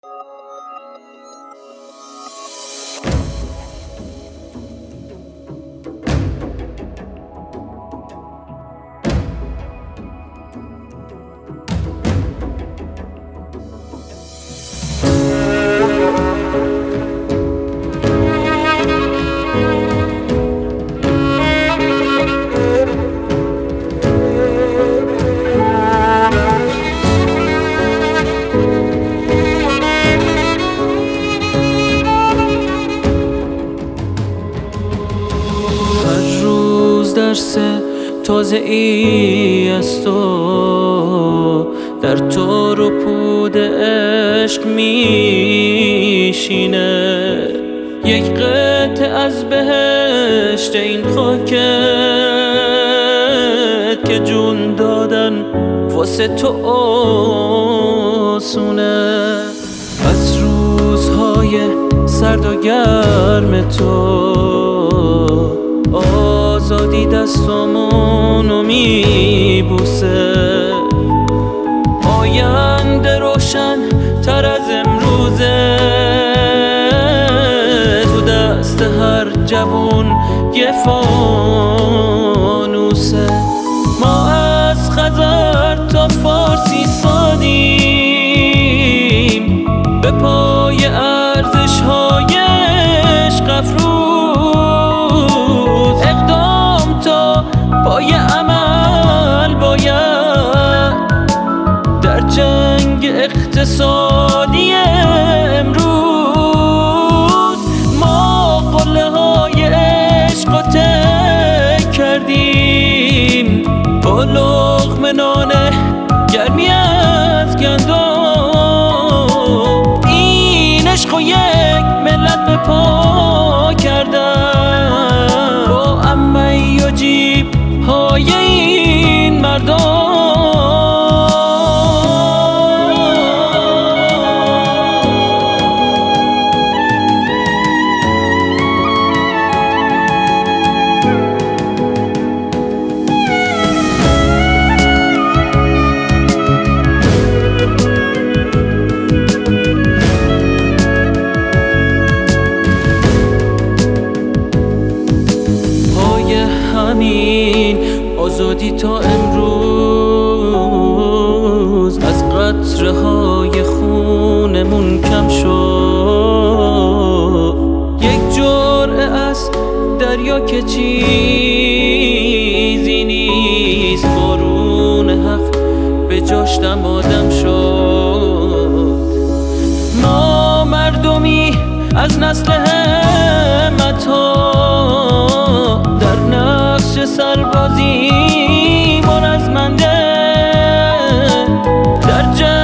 درس تازه ای از تو در تار و پود عشق میشینه، یک قطعه از بهشت این خاکت که جون دادن واسه تو آسونه. از روزهای سرد و گرم تو آزادی دستامونو میبوسه، آینده روشن تر از امروزه، تو دست هر جوون یه فانوسه. ما از خزر تا فارسی سادیم، به پای ارزش های عشق افروز، اقدام تا پای عمل باید در جنگ اقتصادی امروز. ما قله های عشق رو طی کردیم با لقمه نان گرمی از گندم، این عشق رو یک ملت به پا کردن با عمه و جیب های این مردم. همین آزادی تا امروز از قطره های خونمون کم شد، یک جرعه از دریا که چیزی نیست، بارون حق به جاش دم آدم شد. ما مردمی از نسل همت ها در نقش سربازی مرزمنده در